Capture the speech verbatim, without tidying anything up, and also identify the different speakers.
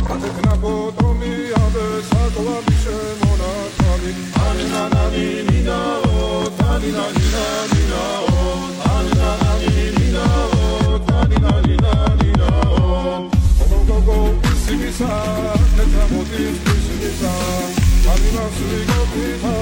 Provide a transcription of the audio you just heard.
Speaker 1: Sa, ne t'amotis, plus, plus, ça, Anima, sui, go,